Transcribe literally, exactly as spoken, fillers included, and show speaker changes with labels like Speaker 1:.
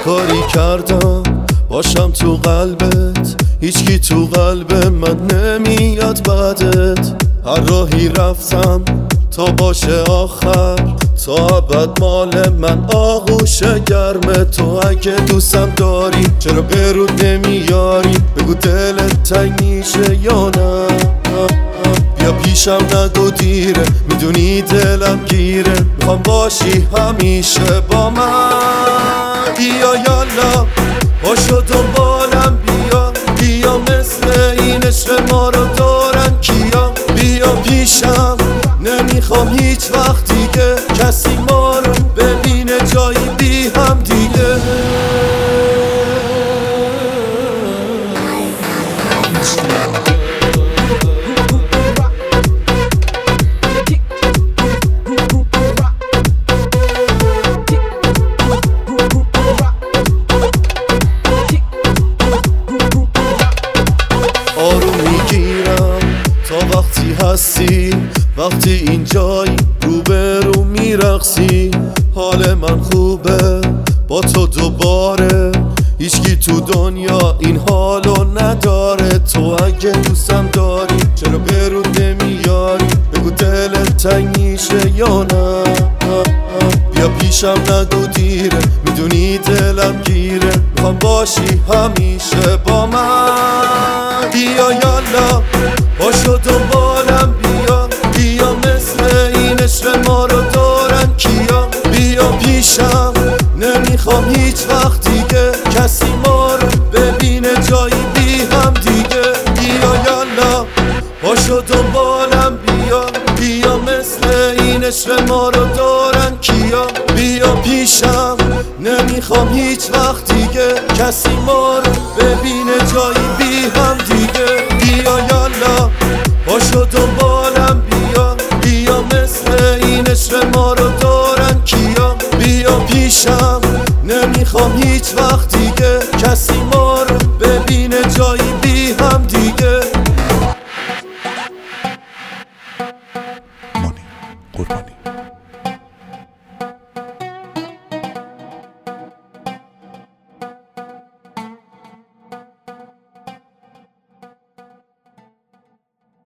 Speaker 1: کاری کردم باشم تو قلبت، هیچکی تو قلب من نمیاد بعدت. هر راهی رفتم تا باشه آخر، تا ابد مال من آغوش گرم تو. اگه دوستم داری چرا به رود نمیاری؟ بگو دلت تنگ میشه یا نه؟ بیا پیشم نگو دیره، میدونی دلم گیره، میخوام باشی همیشه با من. بیا یالا باشو دنبالم، بیا بیا مثل این عشق ما رو دارن کیا. بیا پیشم نمیخوام هیچ وقت دیگه کسی ما رو ببینه جایی بی هم دیگه. آروم میگیرم تا وقتی هستی، وقتی اینجایی روبرو میرقصی. حال من خوبه با تو دوباره، هیچکی تو دنیا این حالو نداره. تو اگه دوستم داری چرا به رود نمیاری؟ بگو دلت تنگ میشه یا نه؟ بیا پیشم نگو دیره، میدونی دلم گیره، میخوام باشی همیشه با من. بیا یالا باشو دنبالم، بیا بیا مثل این عشق ما رو دارن کیا. بیا پیشم نمیخوام هیچ وقت دیگه کسی ما رو ببینه جایی بی هم دیگه. بیا یالا باشو دنبالم، بیا بیا مثل این عشق ما رو دارن کیا. بیا پیشم نمیخوام هیچ وقت دیگه کسی ما رو ببینه جایی بی هم دیگه. بیا یالا باشو دنبالم، بیا بیا مثل این عشق ما رو دارن کیا. بیا پیشم نمیخوام هیچ وقت دیگه کسی ما رو ببینه جایی بی هم دیگه.